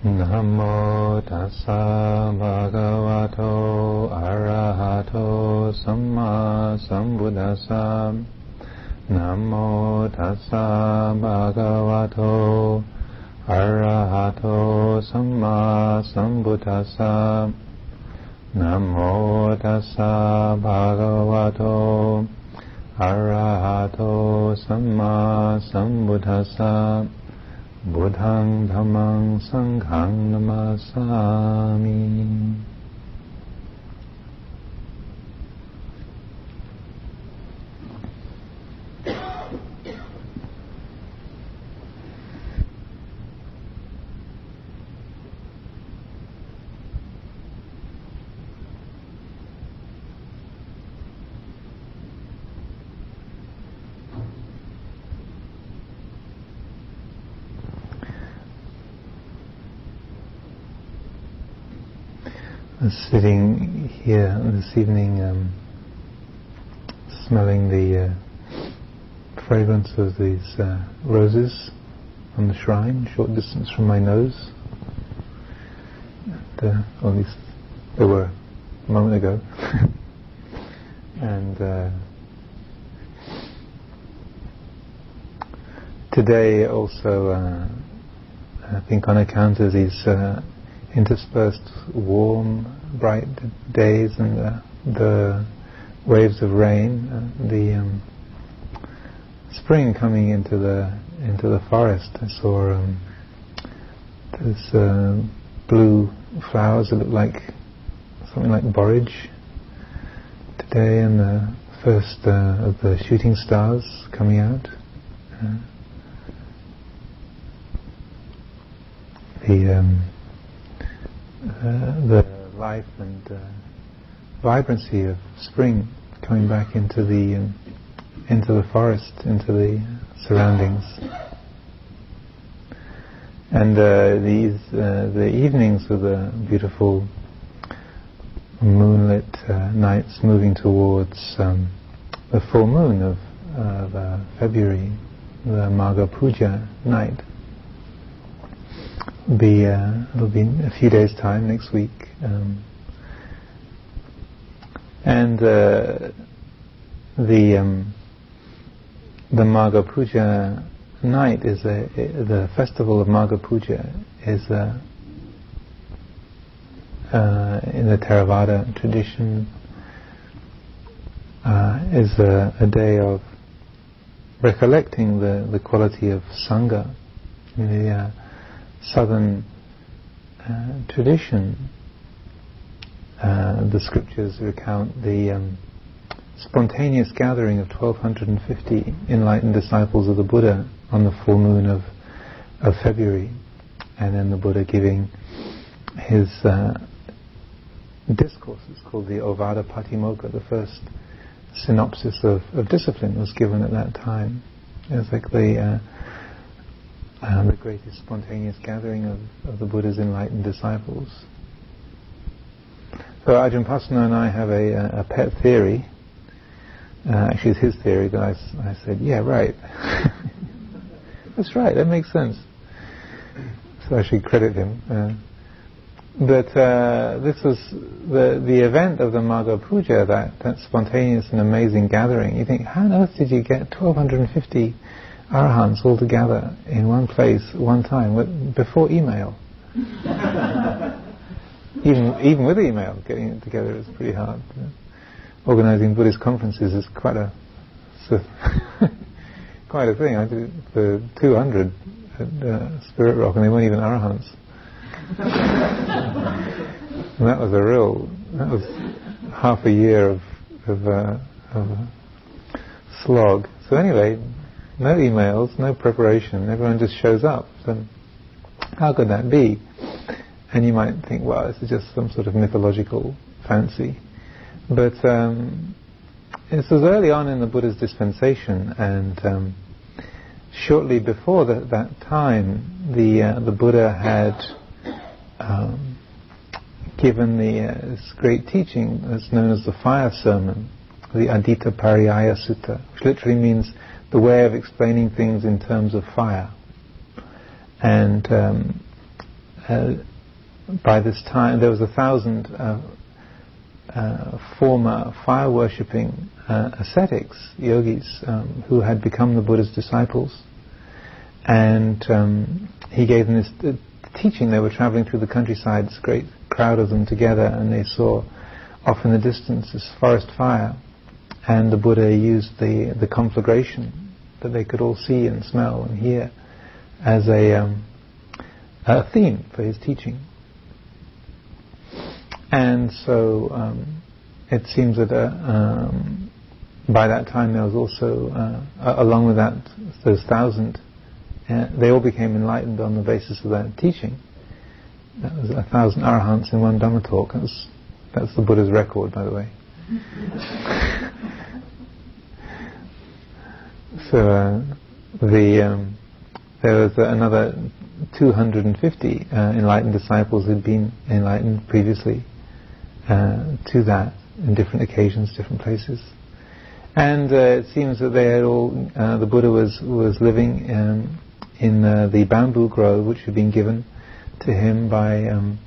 Namo tassa bhagavato arahato samma sambuddhassa. Namo tassa bhagavato arahato samma sambuddhassa. Namo tassa bhagavato arahato samma sambuddhassa. Buddhaṃ Dhammaṃ Saṅghaṃ Namasami. Sitting here this evening, smelling the fragrance of these roses on the shrine, short distance from my nose. Or at least they were a moment ago. And today also, I think on account of these interspersed warm, bright days and the waves of rain, the spring coming into the forest. I saw there's blue flowers that look like something like borage today, and the first of the shooting stars coming out. The life and vibrancy of spring coming back into the forest, into the surroundings, and the evenings with the beautiful moonlit nights moving towards the full moon of February, the Magha Puja night. It'll be a few days' time, next week, and the Magha Puja night is the festival of Magha Puja is in the Theravada tradition is a day of recollecting the quality of Sangha. The southern tradition, the scriptures recount the spontaneous gathering of 1250 enlightened disciples of the Buddha on the full moon of February, and then the Buddha giving his discourses called the Ovada Patimokkha. The first synopsis of discipline was given at that time. It was like the greatest spontaneous gathering of the Buddha's enlightened disciples. So Ajahn Pasanno and I have a pet theory. Actually, it's his theory, but I said, yeah, right. That's right, that makes sense. So I should credit him. But this was the event of the Magha Puja, that spontaneous and amazing gathering. You think, how on earth did you get 1250 Arahants all together in one place, one time, before email? Even with email, getting it together is pretty hard. Organising Buddhist conferences is quite a thing. I did it for 200 at Spirit Rock, and they weren't even Arahants. And that was half a year of slog. So anyway, no emails, no preparation, everyone just shows up. So how could that be? And you might think, well, this is just some sort of mythological fancy. But this was early on in the Buddha's dispensation, and shortly before that time, the Buddha had given this great teaching that's known as the fire sermon, the Adita Pariyaya Sutta, which literally means the way of explaining things in terms of fire. And by this time there was 1,000 former fire-worshipping ascetics, yogis, who had become the Buddha's disciples, and he gave them this teaching. They were traveling through the countryside, this great crowd of them together, and they saw off in the distance this forest fire, and the Buddha used the conflagration that they could all see and smell and hear as a theme for his teaching. And so it seems that by that time there was also, along with that, those 1,000, they all became enlightened on the basis of that teaching. That was 1,000 arahants in one Dhamma talk. That's the Buddha's record, by the way. So there was another 250 enlightened disciples who'd been enlightened previously to that in different occasions, different places. And it seems that they had all, the Buddha was living in the bamboo grove which had been given to him by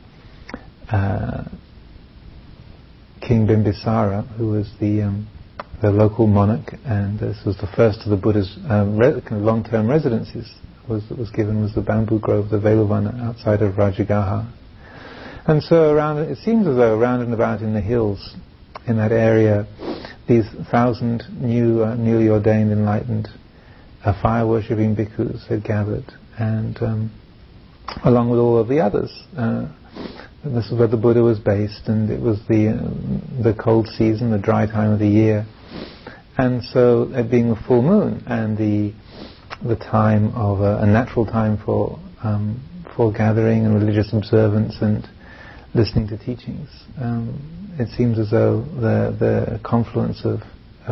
King Bimbisara, who was the local monarch, and this was the first of the Buddha's long-term residences. That was given was the bamboo grove, the Veluvana, outside of Rajagaha. And so it seems as though around and about in the hills, in that area, these 1,000 newly ordained, enlightened, fire-worshipping bhikkhus had gathered, and along with all of the others. This is where the Buddha was based, and it was the cold season, the dry time of the year. And so, it being a full moon, and the time of a natural time for gathering and religious observance and listening to teachings, it seems as though the confluence of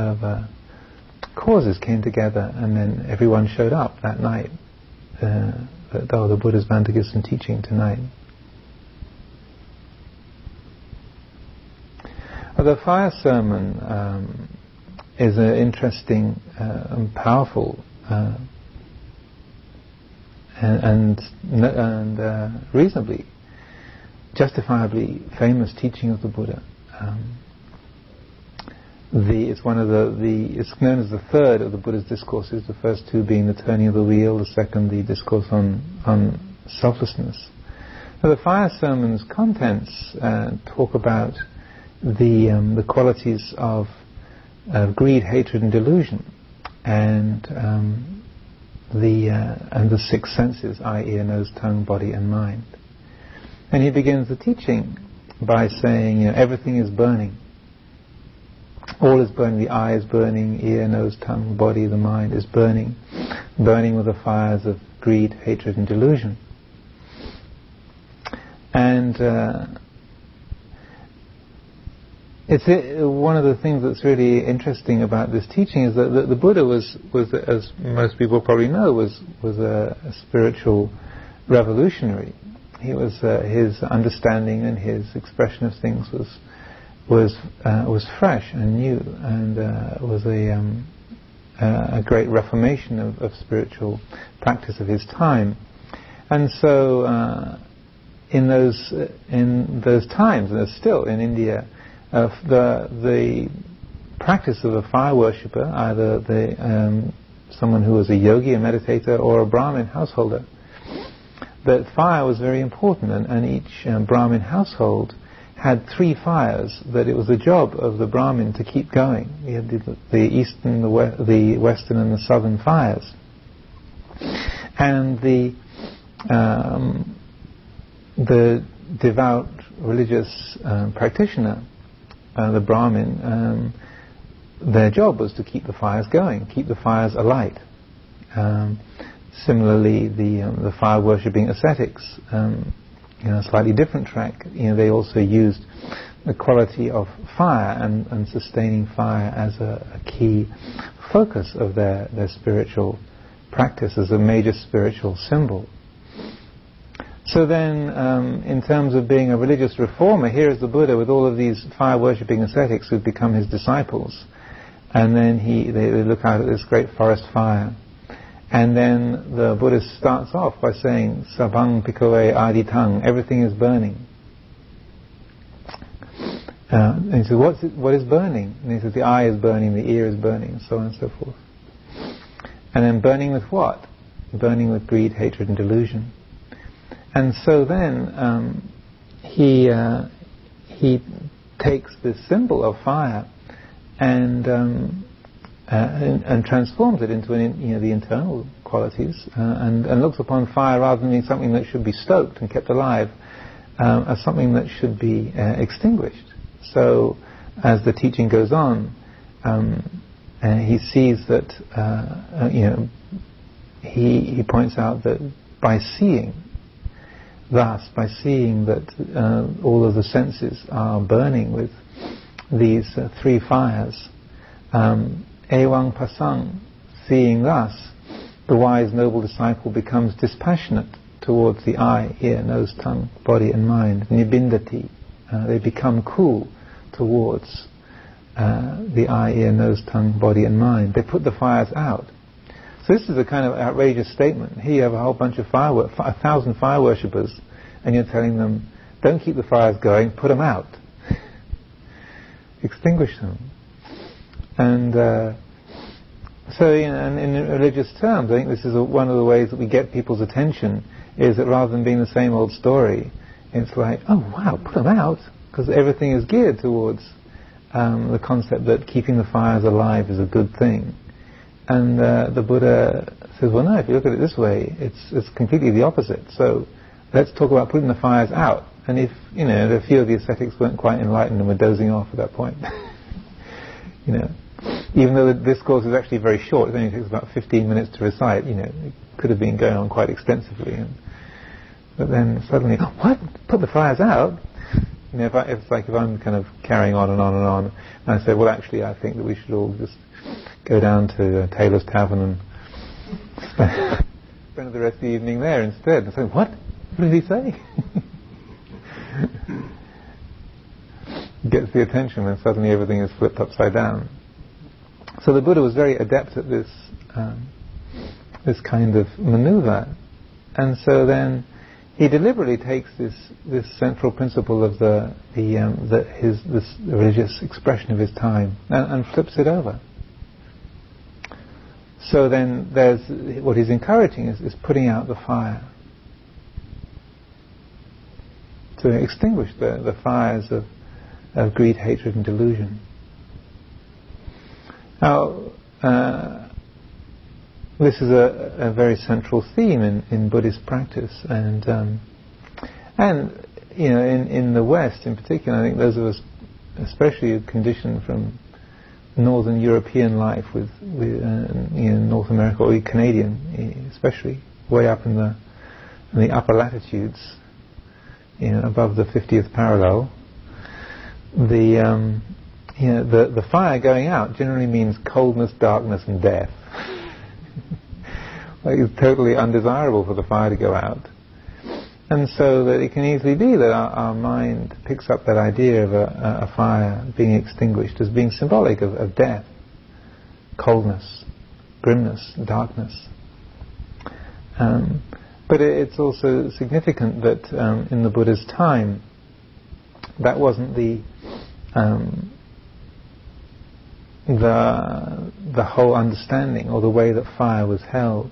causes came together, and then everyone showed up that night. The Buddha's bound to give some teaching tonight. The fire sermon is an interesting and powerful and reasonably, justifiably famous teaching of the Buddha. It's known as the third of the Buddha's discourses. The first two being the turning of the wheel, the second the discourse on selflessness. Now, the fire sermon's contents talk about the qualities of greed, hatred, and delusion, and the six senses: eye, ear, nose, tongue, body, and mind. And he begins the teaching by saying, everything is burning. All is burning. The eye is burning, ear, nose, tongue, body, the mind is burning with the fires of greed, hatred, and delusion. And one of the things that's really interesting about this teaching is that the Buddha was, as most people probably know, was a spiritual revolutionary. He was his understanding and his expression of things was fresh and new, and was a great reformation of spiritual practice of his time. And so in those times, and still in India, the practice of a fire worshipper, either someone who was a yogi, a meditator, or a Brahmin householder, that fire was very important, and each Brahmin household had 3 fires that it was the job of the Brahmin to keep going. We had the eastern, the western, and the southern fires. And the devout religious practitioner, the Brahmin, their job was to keep the fires going, keep the fires alight. Similarly, the fire-worshipping ascetics, a slightly different track. They also used the quality of fire and sustaining fire as a key focus of their spiritual practice, as a major spiritual symbol. So then, in terms of being a religious reformer, here is the Buddha with all of these fire-worshipping ascetics who've become his disciples, and then they look out at this great forest fire, And then the Buddha starts off by saying, Sabang Pikkhave Aditang, everything is burning. And he says, what is burning? And he says, the eye is burning, the ear is burning, and so on and so forth. And then burning with what? Burning with greed, hatred, and delusion. And so then he takes this symbol of fire and transforms it into the internal qualities and looks upon fire rather than being something that should be stoked and kept alive as something that should be extinguished. So as the teaching goes on, he sees that he points out that by seeing that all of the senses are burning with these three fires, Ewang Pasang, seeing thus, the wise noble disciple becomes dispassionate towards the eye, ear, nose, tongue, body and mind. Nibindati, they become cool towards the eye, ear, nose, tongue, body and mind. They put the fires out. So this is a kind of outrageous statement. Here you have a whole bunch of 1,000 fire worshippers, and you're telling them, don't keep the fires going, put them out. Extinguish them. And so in religious terms, I think this is one of the ways that we get people's attention, is that rather than being the same old story, it's like, oh wow, put them out, because everything is geared towards the concept that keeping the fires alive is a good thing. And the Buddha says, well no, if you look at it this way, it's completely the opposite. So let's talk about putting the fires out. And if, a few of the ascetics weren't quite enlightened and were dozing off at that point, even though the discourse is actually very short, it only takes about 15 minutes to recite, it could have been going on quite extensively. But then suddenly, what? Put the fires out? If I'm kind of carrying on and on and on, and I say, well actually I think that we should all just go down to Taylor's Tavern and spend the rest of the evening there instead. And say, what did he say? Gets the attention when suddenly everything is flipped upside down. So the Buddha was very adept at this kind of maneuver, and so then he deliberately takes this central principle of the religious expression of his time and flips it over. So then there's what he's encouraging is putting out the fire, to extinguish the fires of greed, hatred and delusion. Now, this is a very central theme in Buddhist practice, and in the West in particular, I think those of us, especially conditioned from Northern European life with North America or Canadian, especially way up in the upper latitudes, above the 50th parallel, the fire going out generally means coldness, darkness, and death. Like it's totally undesirable for the fire to go out. And so that it can easily be that our mind picks up that idea of a fire being extinguished as being symbolic of death, coldness, grimness, darkness. But it's also significant that in the Buddha's time, that wasn't the whole understanding or the way that fire was held.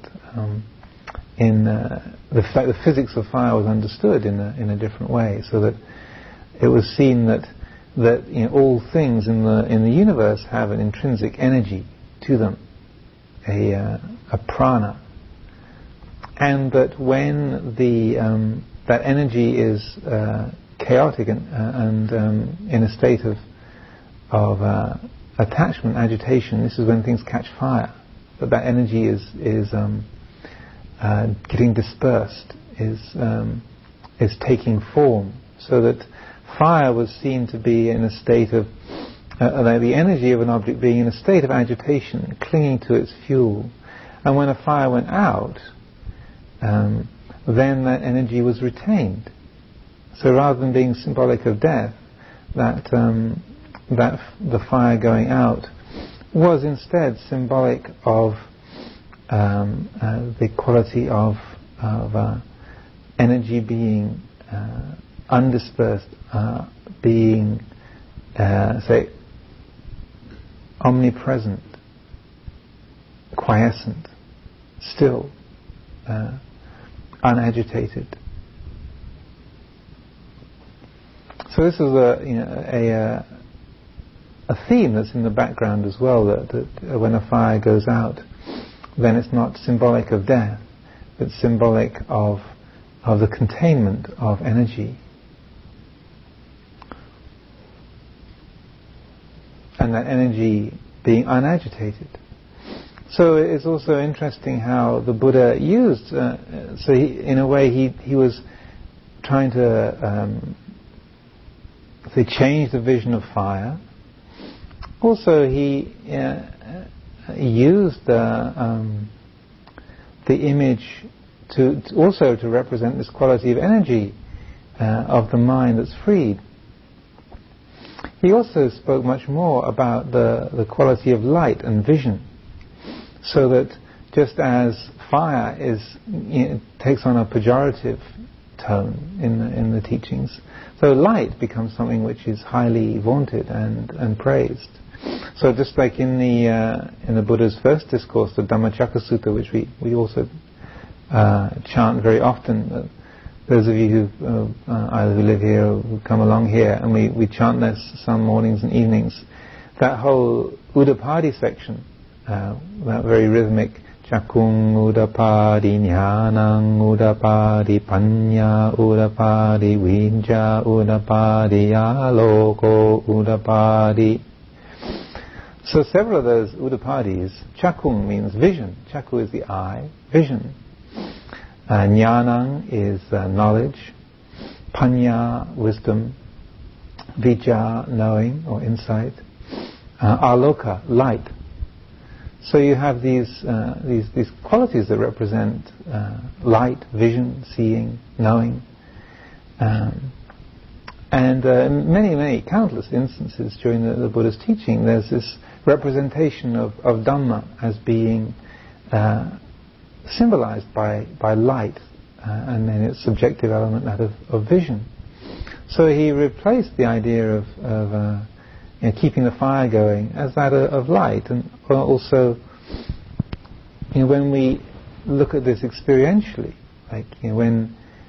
The physics of fire was understood in a different way, so that it was seen that all things in the universe have an intrinsic energy to them, a prana, and that when that energy is chaotic and in a state of attachment, agitation, this is when things catch fire. That energy is getting dispersed, is taking form, so that fire was seen to be in a state of the energy of an object being in a state of agitation, clinging to its fuel. And when a fire went out, then that energy was retained. So rather than being symbolic of death, that the fire going out was instead symbolic of the quality of energy being undispersed, being, say, omnipresent, quiescent, still, unagitated. So this is a theme that's in the background as well, that when a fire goes out, then it's not symbolic of death, but symbolic of the containment of energy. And that energy being unagitated. So it's also interesting how the Buddha used, in a way he was trying to change the vision of fire. Also he used the image to represent this quality of energy of the mind that's freed. He also spoke much more about the quality of light and vision, so that just as fire takes on a pejorative tone in the teachings, so light becomes something which is highly vaunted and praised. So just like in the Buddha's first discourse, the Dhammacakka Sutta, which we also chant very often. Those of you who either who live here or who come along here, and we chant this some mornings and evenings. That whole Udapadi section, that very rhythmic Chakung Udapadi, Jnanang Udapadi, Panya Udapadi, Vijja Udapadi, Aloko Udapadi. So several of those Udapadis, Chakung means vision. Chaku is the eye, vision. Jnanang is knowledge. Panya, wisdom. Vijja, knowing or insight. Aloka, light. So you have these qualities that represent light, vision, seeing, knowing, and many countless instances during the Buddha's teaching. There's this representation of Dhamma as being symbolized by light, and then its subjective element, that of vision. So he replaced the idea of keeping the fire going as that of light, and also when we look at this experientially, like when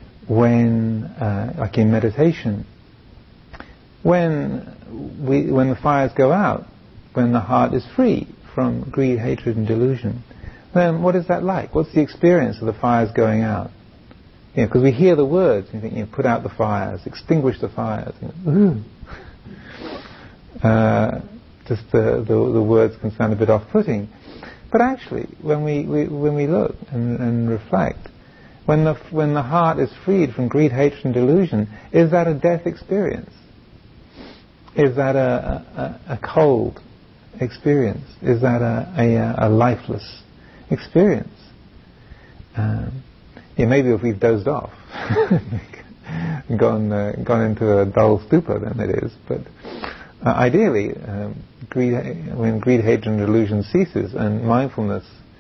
like in meditation, when the fires go out, when the heart is free from greed, hatred and delusion, then what is that like? What's the experience of the fires going out? Because we hear the words, and you think, put out the fires, extinguish the fires. Ooh. Just the words can sound a bit off-putting, but actually, when we look and reflect, when the heart is freed from greed, hatred, and delusion, is that a death experience? Is that a cold experience? Is that a lifeless experience? Maybe if we've dozed off, gone into a dull stupor, then it is. But ideally, when greed, hatred, and delusion ceases, and mindfulness,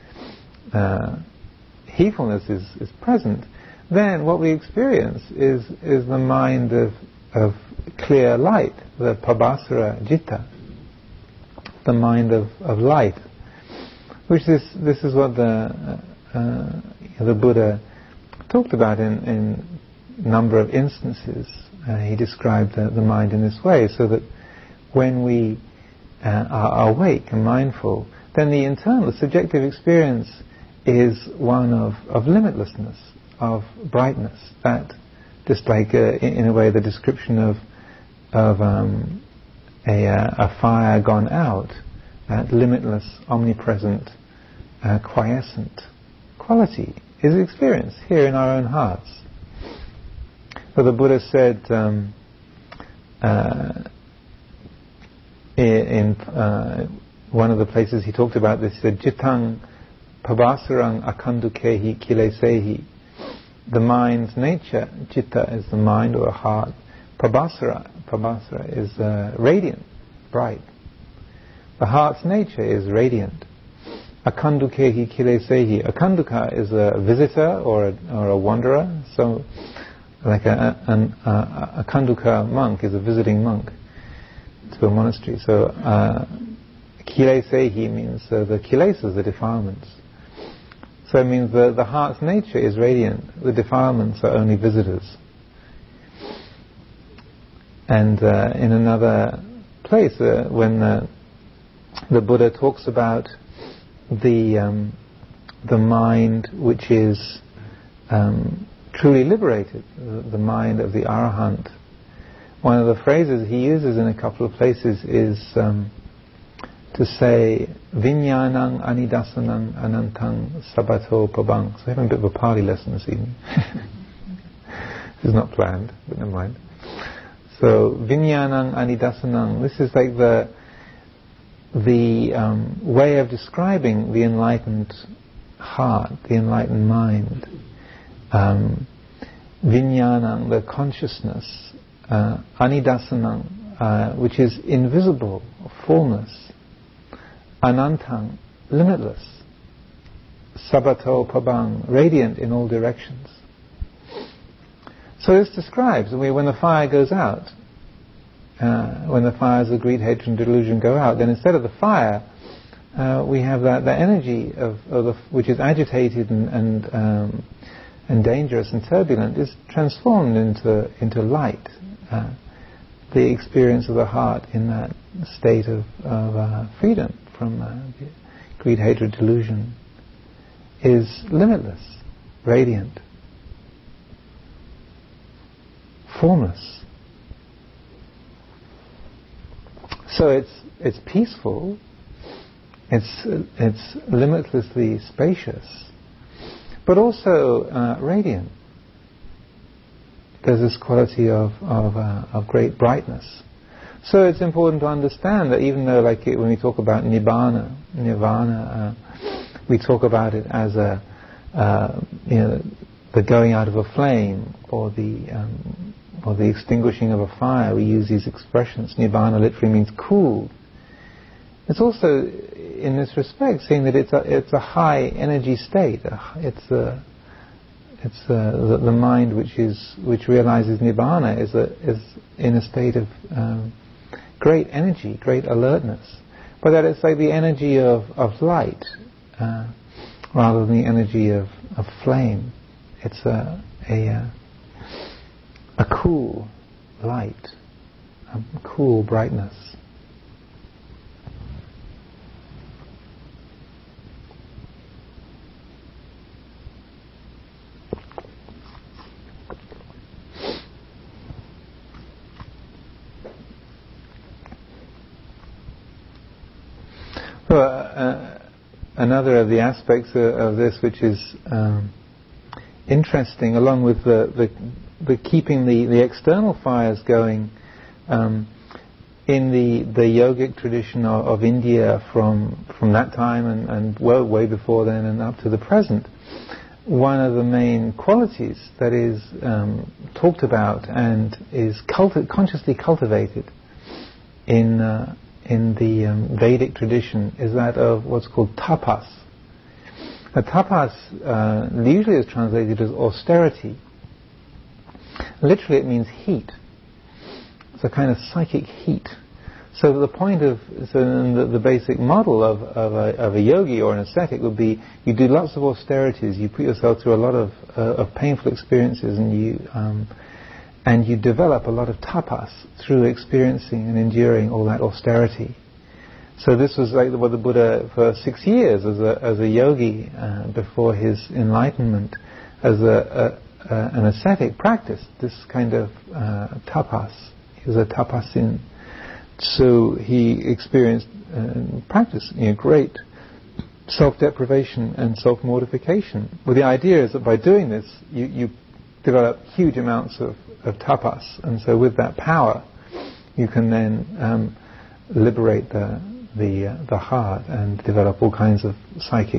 heedfulness is present, then what we experience is the mind of clear light, the Pabhasara Citta, the mind of light, which this is what the Buddha talked about in a number of instances. He described the mind in this way, so that when we are awake and mindful, then the internal, subjective experience is one of limitlessness, of brightness. That, just like in a way the description of a fire gone out, that limitless, omnipresent, quiescent quality is experienced here in our own hearts. So the Buddha said in one of the places he talked about this, he said, Cittang pabhasarang akandukehi kilesehi. The mind's nature, citta is the mind or heart, pabhasara is radiant, bright. The heart's nature is radiant. Akandukehi kilesehi. Akanduka is a visitor or a wanderer. So, like a Kanduka monk is a visiting monk to a monastery. So, kilesehi means the kilesas, the defilements. So it means the heart's nature is radiant. The defilements are only visitors. And in another place, when the Buddha talks about the mind which is truly liberated, the mind of the Arahant, one of the phrases he uses in a couple of places is to say Vinyanang anidasanang anantang sabato pabang. So we're having a bit of a party lesson this evening. This is not planned, but never mind. So Vinyanang anidasanang, this is like the way of describing the enlightened heart, the enlightened mind. Vinyanang, the consciousness, anidasanang, which is invisible, fullness, anantang, limitless, sabato pabang, radiant in all directions. So this describes when the fire goes out, when the fires of greed, hatred and delusion go out, then instead of the fire, we have that energy which is agitated and dangerous and turbulent is transformed into light. The experience of the heart in that state of freedom from greed, hatred, delusion is limitless, radiant, formless. So it's peaceful, it's limitlessly spacious, but also radiant. There's this quality of great brightness. So it's important to understand that even though, when we talk about nirvana, we talk about it as the going out of a flame or the extinguishing of a fire. We use these expressions. Nirvana literally means cool. It's also, in this respect, saying that it's a high energy state. It's the mind which realizes nirvana is in a state of great energy, great alertness, but that it's like the energy of light rather than the energy of flame. It's a cool light, a cool brightness. Another of the aspects of this which is interesting, along with the keeping the external fires going, in the yogic tradition of India from that time and way before then and up to the present, one of the main qualities that is talked about and is consciously cultivated in the Vedic tradition is that of what's called tapas. Now, tapas usually is translated as austerity. Literally, it means heat. It's a kind of psychic heat. So the point the basic model of a yogi or an ascetic would be: you do lots of austerities, you put yourself through a lot of painful experiences, and you develop a lot of tapas through experiencing and enduring all that austerity. So this was like what the Buddha, for 6 years as a yogi before his enlightenment, as an ascetic, practiced this kind of tapas. He was a tapasin. So he experienced and practiced great self-deprivation and self-mortification. Well, the idea is that by doing this, you develop huge amounts of tapas, and so with that power, you can then liberate the heart and develop all kinds of psychic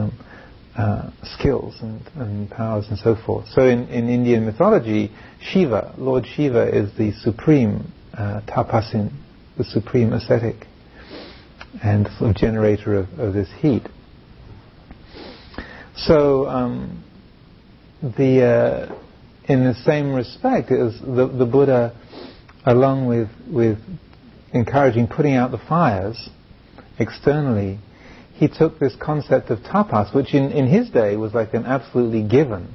skills and powers and so forth. So in Indian mythology, Shiva, Lord Shiva, is the supreme tapasin, the supreme ascetic, and sort of generator of this heat. So in the same respect, it was the Buddha, along with encouraging putting out the fires externally, he took this concept of tapas, which in his day was like an absolutely given.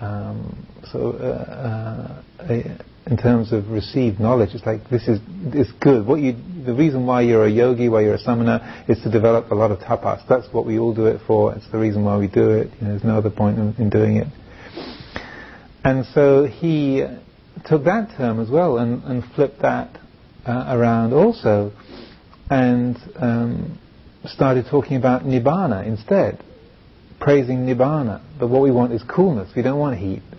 In terms of received knowledge, it's like this is good. The reason why you're a yogi, why you're a samana, is to develop a lot of tapas. That's what we all do it for. It's the reason why we do it. There's no other point in doing it. And so he took that term as well and flipped that around also, and started talking about nibbana instead, praising nibbana. But what we want is coolness. We don't want heat.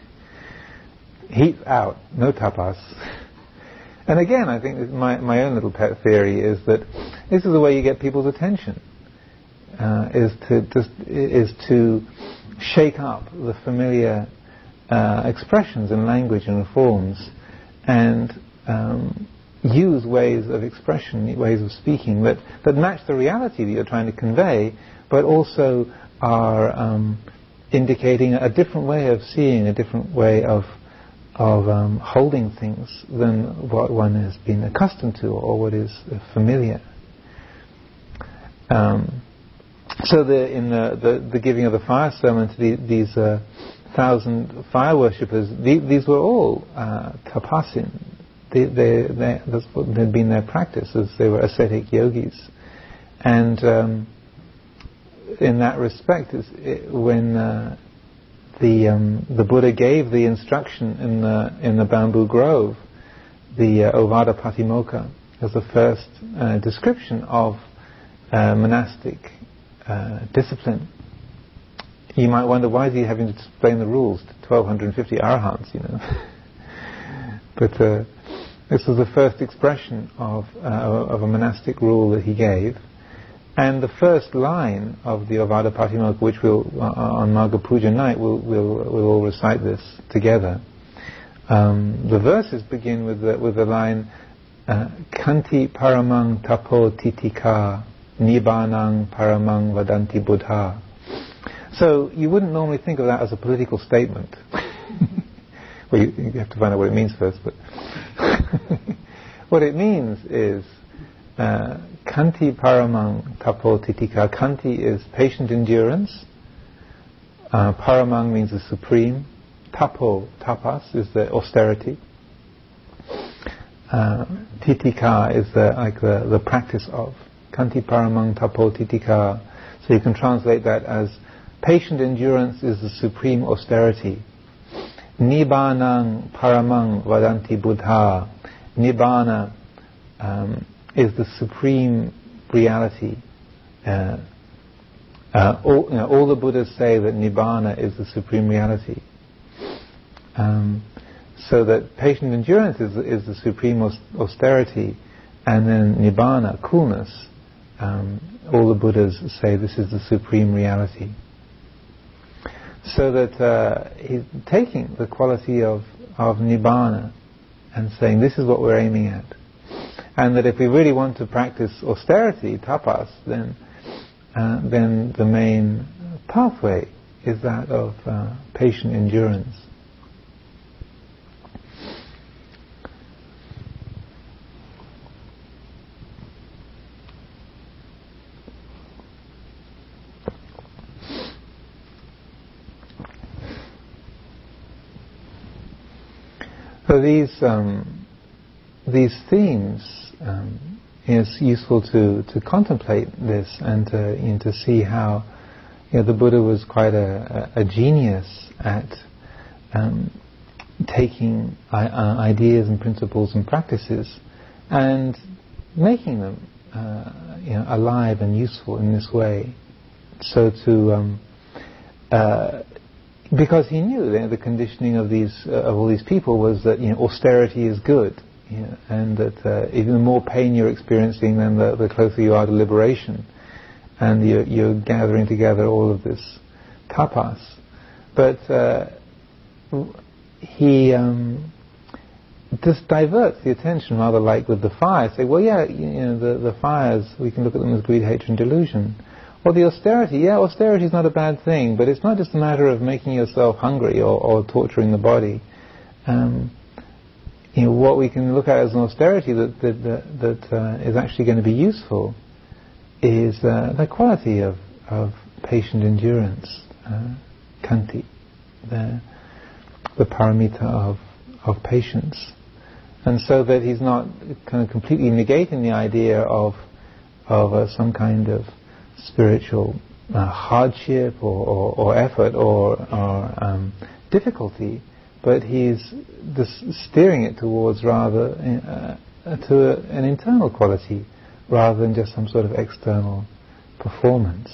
Heat out, no tapas. And again, I think my own little pet theory is that this is the way you get people's attention, is to shake up the familiar expressions and language and forms, and use ways of expression, ways of speaking that match the reality that you're trying to convey, but also are indicating a different way of seeing, a different way of holding things than what one has been accustomed to or what is familiar. So in the giving of the fire sermon to these 1,000 fire worshippers, these were all tapasin. That's what had been their practice, as they were ascetic yogis. And in that respect, when the Buddha gave the instruction in the bamboo grove, the Ovada Patimokkha, as the first description of monastic discipline. You might wonder, why is he having to explain the rules to 1,250 arahants, But this was the first expression of a monastic rule that he gave. And the first line of the Ovada Patimokkha, which on Magha Puja night, we'll all recite this together. The verses begin with the line, Kanti paramang tapo titika, nibbanang paramang vadanti buddha. So you wouldn't normally think of that as a political statement. Well, you have to find out what it means first, but what it means is Kanti paramang tapo titika. Kanti is patient endurance. Paramang means the supreme. Tapo, tapas, is the austerity. Titika is the practice of. Kanti paramang tapo titika. So you can translate that as patient endurance is the supreme austerity. Nibbanang paramang vadanti buddha. Nibbana is the supreme reality. All the Buddhas say that Nibbana is the supreme reality. So that patient endurance is the supreme austerity, and then Nibbana, coolness, all the Buddhas say this is the supreme reality. So that he's taking the quality of Nibbana and saying this is what we're aiming at. And that if we really want to practice austerity, tapas, then the main pathway is that of patient endurance. So these themes, it's useful to contemplate this and to see how the Buddha was quite a genius at taking ideas and principles and practices and making them alive and useful in this way. So because he knew the conditioning of all these people was that austerity is good, and that even the more pain you're experiencing, then the closer you are to liberation, and you're gathering together all of this tapas. But he just diverts the attention, rather like with the fire. Say, well, the fires, we can look at them as greed, hatred, and delusion. Well, the austerity, austerity is not a bad thing, but it's not just a matter of making yourself hungry or torturing the body. What we can look at as an austerity that is actually going to be useful is the quality of patient endurance, khanti, the paramita of patience. And so that he's not kind of completely negating the idea of some kind of spiritual hardship or effort or difficulty, but he's steering it towards rather to an internal quality rather than just some sort of external performance.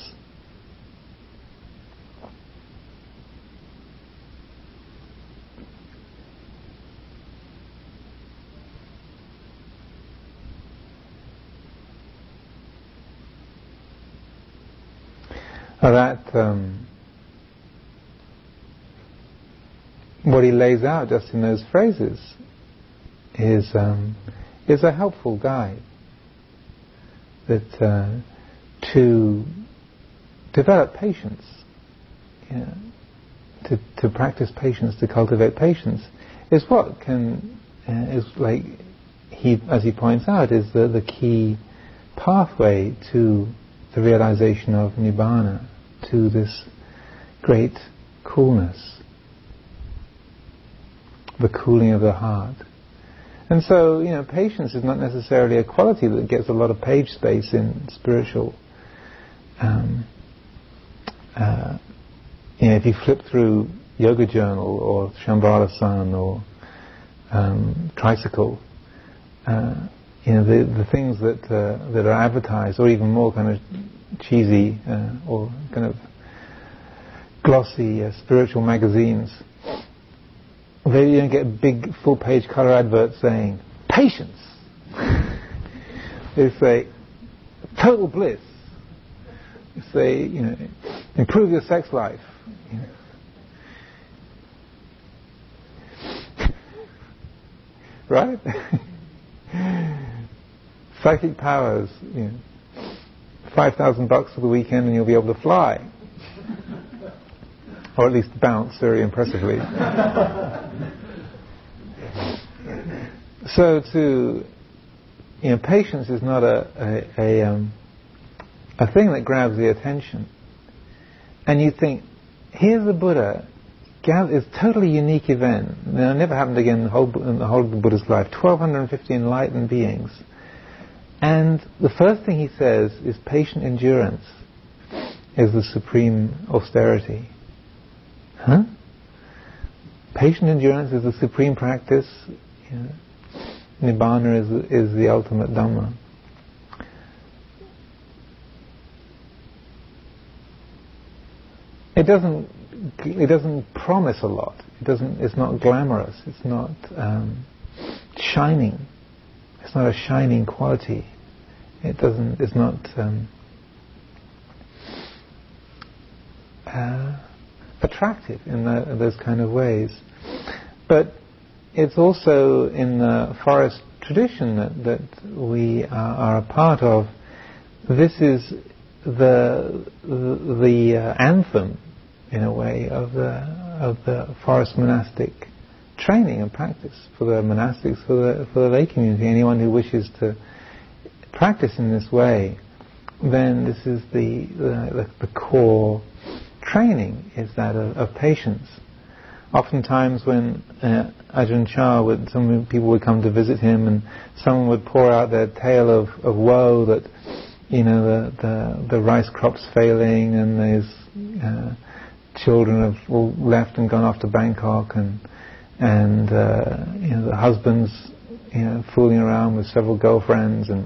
What he lays out just in those phrases is a helpful guide that to develop patience, to practice patience, to cultivate patience, is what can is like as he points out, is the key pathway to the realization of nibbana, to this great coolness, the cooling of the heart. And so, patience is not necessarily a quality that gets a lot of page space in spiritual. If you flip through Yoga Journal or Shambhala Sun or Tricycle, the things that are advertised, or even more kind of cheesy or kind of glossy spiritual magazines, they get big full-page color adverts saying patience. They say total bliss. They say improve your sex life. Right? Psychic powers. $5,000 for the weekend and you'll be able to fly. Or at least bounce very impressively. So patience is not a thing that grabs the attention. And you think, here's the Buddha, it's a totally unique event. It never happened again in the whole of the Buddha's life. 1,250 enlightened beings. And the first thing he says is patient endurance is the supreme austerity. Huh? Patient endurance is the supreme practice. Nibbana is the ultimate Dhamma. It doesn't promise a lot. It's not glamorous. It's not shining. It's not a shining quality. It's not attractive in those kind of ways. But it's also in the forest tradition that we are a part of. This is the anthem, in a way, of the forest monastic training and practice for the monastics, for the lay community. Anyone who wishes to practice in this way, then this is the core training, is that of patience. Oftentimes when Ajahn Chah some people would come to visit him, and someone would pour out their tale of woe that the rice crop's failing, and there's children have all left and gone off to Bangkok, and the husband's fooling around with several girlfriends, and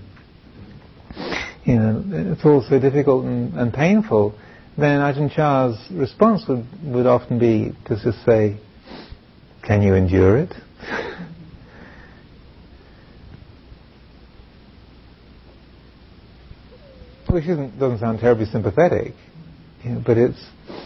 it's all so difficult and painful. Then Ajahn Chah's response would often be to just say, "Can you endure it?" Which doesn't sound terribly sympathetic, but it's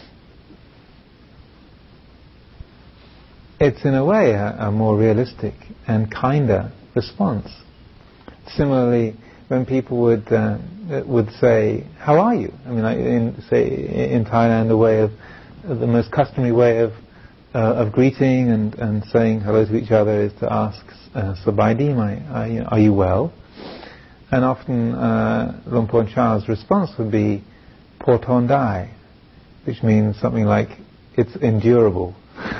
in a way a more realistic and kinder response. Similarly, when people would say, "How are you?" I mean, like in Thailand, the most customary way of greeting and saying hello to each other is to ask, "Sabai di mai?" Are you well? And often Luang Por Chah's response would be, "Po Ton Dai," which means something like, "It's endurable."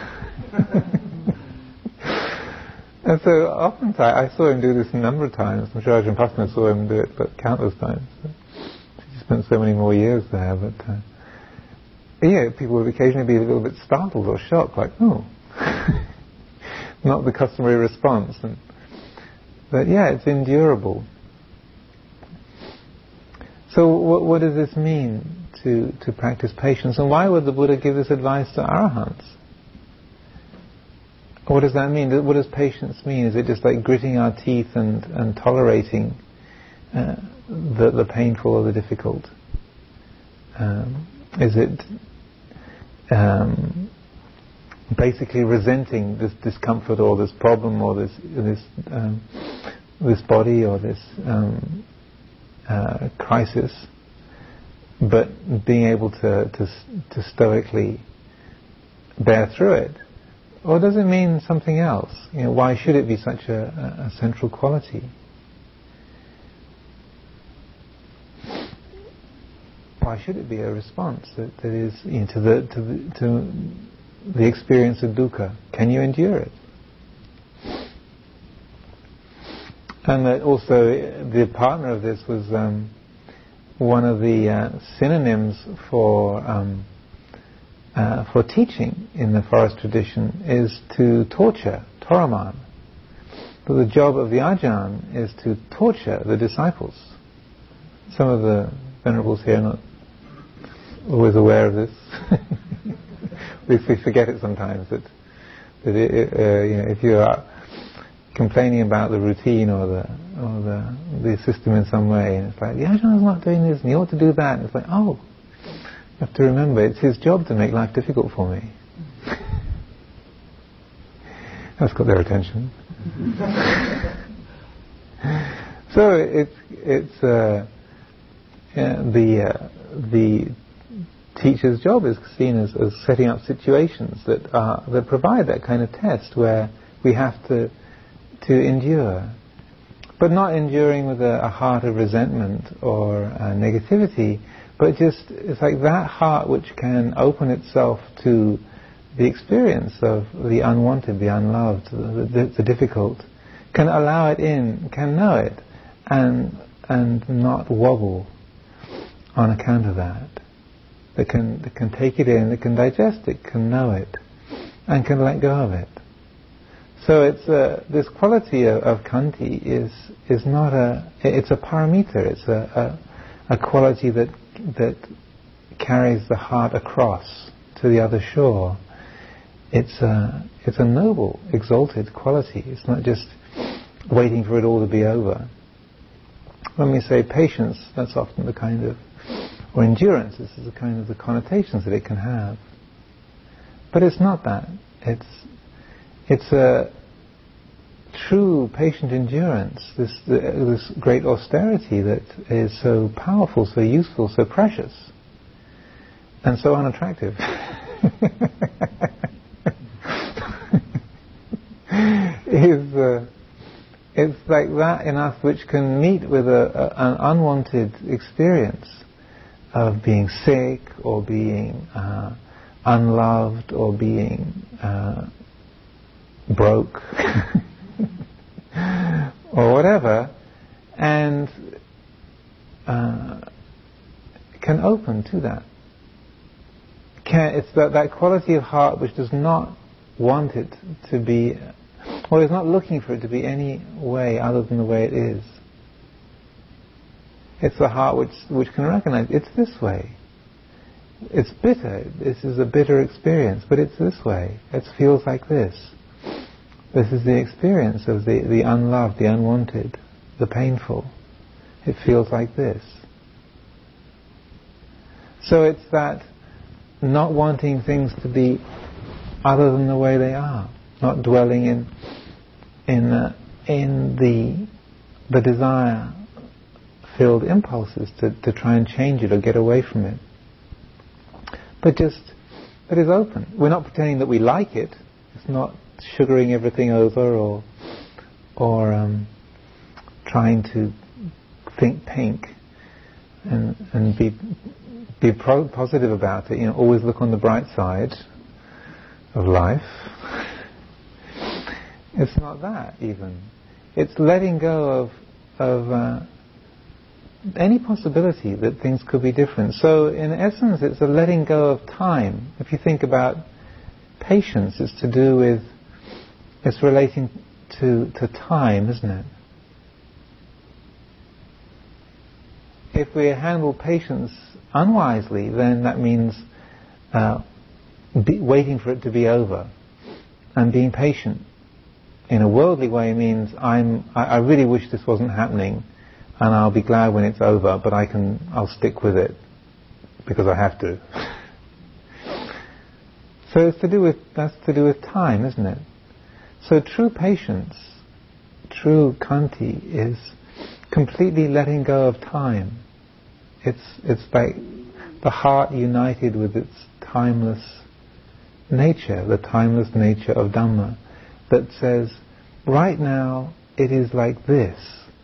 And so often I saw him do this a number of times. I'm sure Ajahn Pasanno saw him do it but countless times. He spent so many more years there. But people would occasionally be a little bit startled or shocked, like, "Oh," not the customary response. But it's endurable. So what does this mean to practice patience, and why would the Buddha give this advice to arahants? What does that mean? What does patience mean? Is it just like gritting our teeth and tolerating the painful or the difficult? Is it basically resenting this discomfort or this problem or this body or this crisis, but being able to stoically bear through it? Or does it mean something else? Why should it be such a central quality? Why should it be a response that is to the experience of dukkha? Can you endure it? And that also the partner of this was one of the synonyms for teaching in the forest tradition is to torture, toraman. But the job of the Ajahn is to torture the disciples. Some of the venerables here are not always aware of this. We forget it sometimes that if you are complaining about the routine or the system in some way, and it's like, the Ajahn is not doing this and he ought to do that, and it's like, oh, you have to remember it's his job to make life difficult for me. That's got their attention. So the teacher's job is seen as setting up situations that provide that kind of test where we have to endure, but not enduring with a heart of resentment or negativity, but just it's like that heart which can open itself to the experience of the unwanted, the unloved, the difficult, can allow it in, can know it, and not wobble on account of that. That can take it in, that can digest it, can know it, and can let go of it. So it's this quality of khanti is not it's a paramita. It's a quality that carries the heart across to the other shore. It's a noble, exalted quality. It's not just waiting for it all to be over. When we say patience, that's often the kind of, or endurance, this is the kind of the connotations that it can have. But it's not that. It's a true patient endurance, this great austerity that is so powerful, so useful, so precious, and so unattractive. It's like that in us which can meet with an unwanted experience of being sick or being unloved or being broke or whatever, and can open to that. It's that quality of heart which does not want it to be, or is not looking for it to be any way other than the way it is. It's the heart which can recognize it's this way. It's bitter. This is a bitter experience, but it's this way. It feels like this. This is the experience of the unloved, the unwanted, the painful. It feels like this. So it's that not wanting things to be other than the way they are, not dwelling in the desire filled impulses to try and change it or get away from it. But just that is open. We're not pretending that we like it. It's not sugaring everything over or trying to think pink and be positive about it. Always look on the bright side of life. It's not that even. It's letting go of any possibility that things could be different. So in essence, it's a letting go of time. If you think about patience, it's relating to time, isn't it? If we handle patience unwisely, then that means waiting for it to be over. And being patient in a worldly way means I really wish this wasn't happening, and I'll be glad when it's over, but I'll stick with it because I have to. So that's to do with time, isn't it? So true patience, true khanti, is completely letting go of time. It's like the heart united with its timeless nature, the timeless nature of Dhamma, that says, right now it is like this.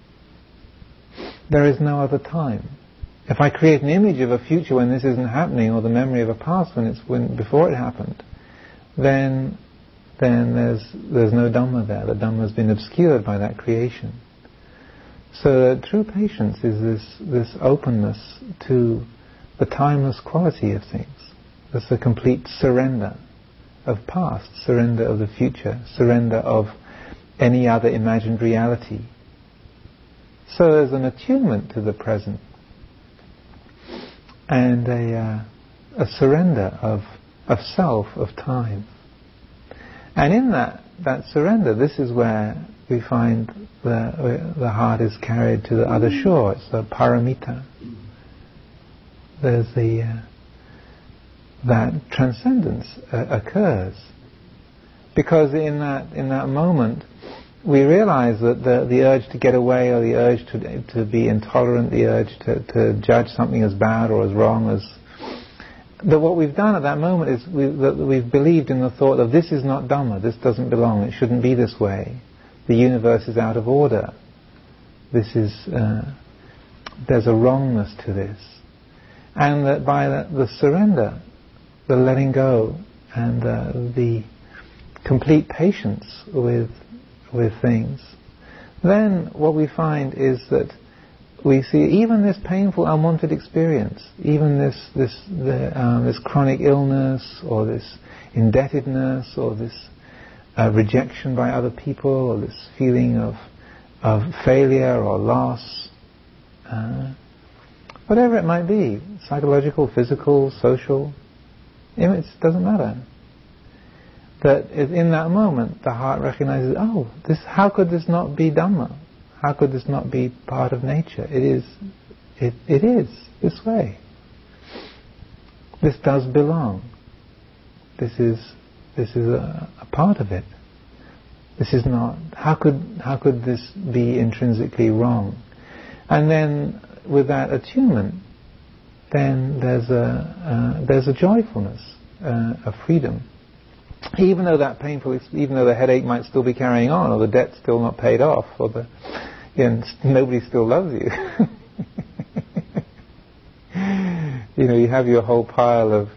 There is no other time. If I create an image of a future when this isn't happening, or the memory of a past before it happened, then there's no Dhamma there. The Dhamma has been obscured by that creation. So true patience is this openness to the timeless quality of things. It's a complete surrender of past, surrender of the future, surrender of any other imagined reality. So there's an attunement to the present and a surrender of self, of time. And in that surrender, this is where we find the heart is carried to the other shore. It's the paramita. There's that transcendence occurs, because in that moment we realize that the urge to get away, or the urge to be intolerant, the urge to judge something as bad or as wrong as that, what we've done at that moment is we've believed in the thought of this is not Dhamma, this doesn't belong, it shouldn't be this way, the universe is out of order, this is there's a wrongness to this, and that by the surrender, the letting go, and the complete patience with things, then what we find is that we see even this painful unwanted experience, even this chronic illness, or this indebtedness, or this rejection by other people, or this feeling of failure or loss, whatever it might be, psychological, physical, social, it doesn't matter. That in that moment the heart recognizes, how could this not be Dhamma? How could this not be part of nature? It is this way. This does belong. This is a part of it. This is not. How could this be intrinsically wrong? And then with that attunement, then there's a joyfulness, a freedom. Even though the headache might still be carrying on, or the debt's still not paid off, or nobody still loves you. You have your whole pile of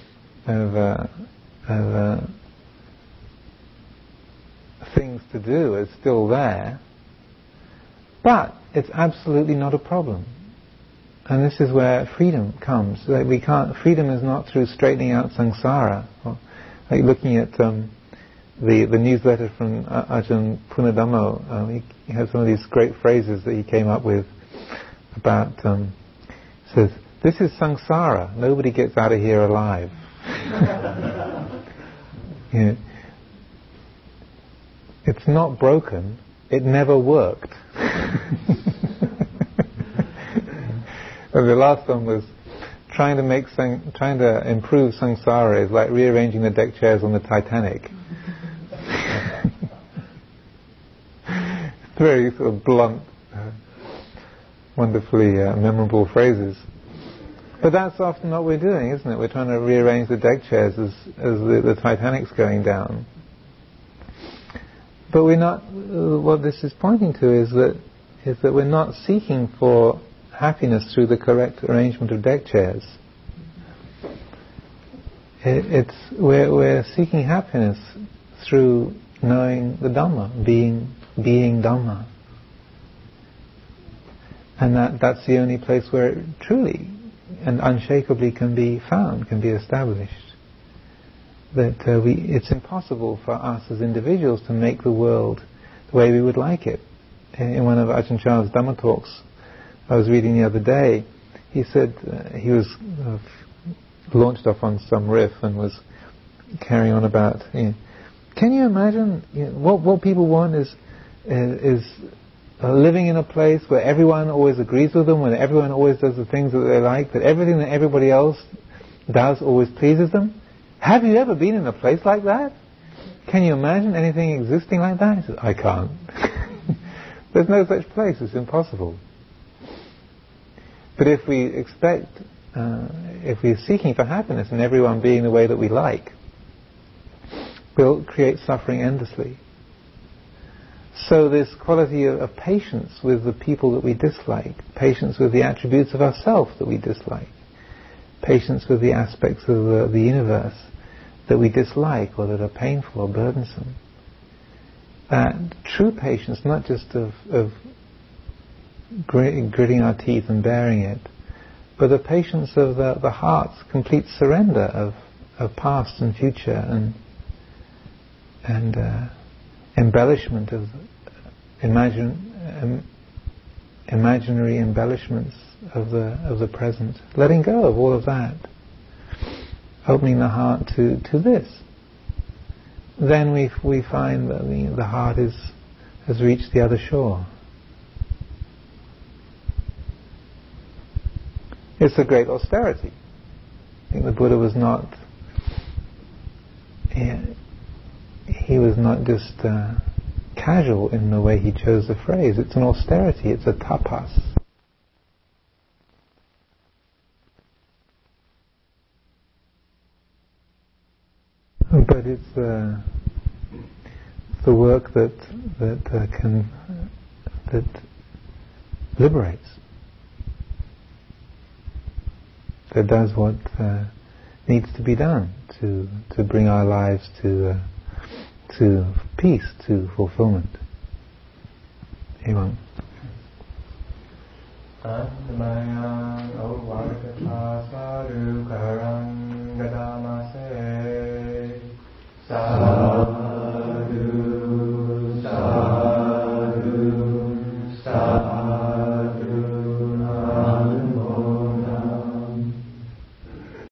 things to do is still there, but it's absolutely not a problem. And this is where freedom comes. Freedom is not through straightening out samsara. Like looking at the newsletter from Ajahn Punadhammo, he has some of these great phrases that he came up with about, says, this is samsara, nobody gets out of here alive. It's not broken, it never worked. And the last one was, trying to improve samsara is like rearranging the deck chairs on the Titanic. Very sort of blunt. wonderfully memorable phrases. But that's often what we're doing, isn't it? We're trying to rearrange the deck chairs as the Titanic's going down. But we're not. What this is pointing to is that we're not seeking for happiness through the correct arrangement of deck chairs. We're seeking happiness through knowing the Dhamma, being Dhamma, and that's the only place where it truly and unshakably can be found, can be established. That it's impossible for us as individuals to make the world the way we would like it. In one of Ajahn Chah's Dhamma talks I was reading the other day, he said he was launched off on some riff and was carrying on about, can you imagine, what people want is living in a place where everyone always agrees with them, where everyone always does the things that they like, that everything that everybody else does always pleases them. Have you ever been in a place like that? Can you imagine anything existing like that? He said, I can't. There's no such place, it's impossible. But if we expect, if we're seeking for happiness and everyone being the way that we like, we'll create suffering endlessly. So this quality of patience with the people that we dislike, patience with the attributes of ourself that we dislike, patience with the aspects of the universe that we dislike or that are painful or burdensome. That true patience, not just of gritting our teeth and bearing it, but the patience of the heart's complete surrender of past and future and embellishment of imaginary embellishments of the present, letting go of all of that, opening the heart to this. Then we find that the heart has reached the other shore. It's a great austerity. I think the Buddha was not. He was not just casual in the way he chose the phrase. It's an austerity. It's a tapas. But it's the work that liberates. That does what needs to be done to bring our lives to peace, to fulfillment. Anyone? Sa